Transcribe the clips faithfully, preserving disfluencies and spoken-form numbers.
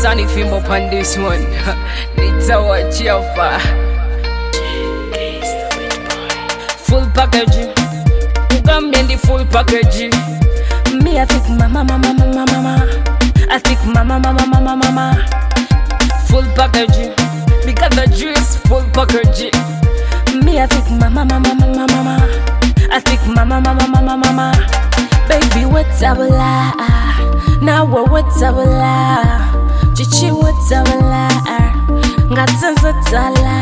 Sunny Fimbo on this one. Need to watch your far. Full package. Come in the full package. Me, I think mama, mama, mama, mama. I think mama, mama, mama, mama. Full package. We got the juice, full package. Me, I think mama, mama, mama, mama. I think mama, mama, mama, mama. Baby, what's up, la? Now what's up, la? Chichi, what's up, la? Ngatanza tala.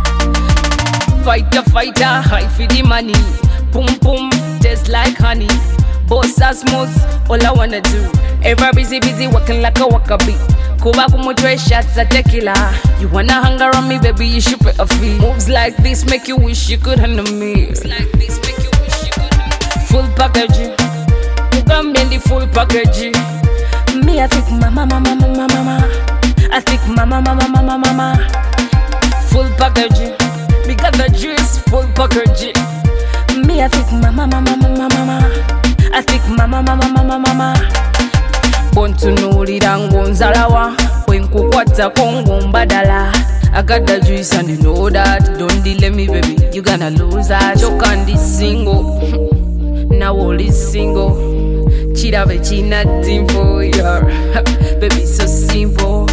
Fighter, fighter, high for the money. Boom, boom, just like honey. Boss are smooth, all I wanna do. Ever busy, busy, working like a waka bee. Kuba kumu three shots at tequila. You wanna hang around me, baby, you should pay a fee. Moves like this make you wish you could handle me. Moves like this make you wish you could handle me. Full package. Come in the full package. Me, I think mama, mama, mama, mama. I think mama, mama, mama, mama. Full package. We got the juice, full package. Me, I think mama, mama, mama, mama. I think mama, mama, mama, mama. Bontunulira ngonzalawa wenkukwata kongo mbadala. I got the juice and you know that. Don't delay me, baby, you gonna lose that. Choke on this single. Now all is single. Chida be china timbo, yeah. Baby, so simple.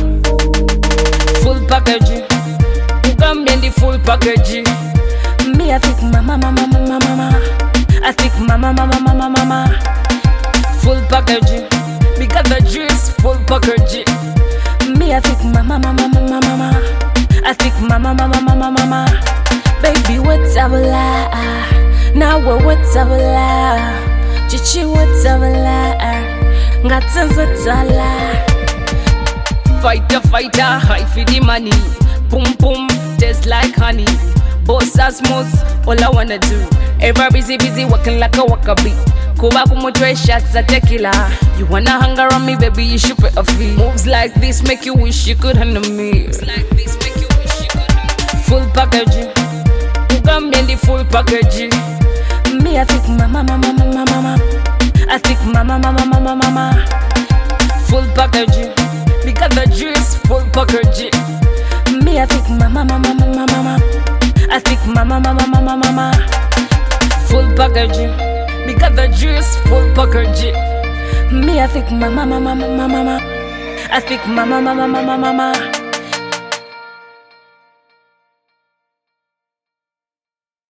Full package. Come in the full package. Me, I think mama, mama, mama, mama. I think mama, mama, mama, mama. Full package. We got the juice, full package. Me, I think mama, mama, mama, mama. I think mama, mama, mama, mama. Baby, what's up, la? Now what's up, la? Chichi, what's up, la? Ngatanza tala. Fighter, fighter, high for the money. Boom, boom, just like honey. Boss are smooth, all I wanna do. Ever busy, busy, working like a waka bee. Kuba kumu three shots at tequila. You wanna hang around me, baby, you should pay a fee. Moves like this make you wish you could handle me. Moves like this make you wish you could handle me. Full package. Come in the full package. Me, I think mama, mama, mama, mama. I think mama, mama, mama, mama. Full package. We got the juice, full package. Me, I think mama, mama, mama, mama. I think mama, mama, mama, mama. Full package. We got the juice, full package. Me, I think mama, mama, mama, mama. I think mama, mama, mama, mama.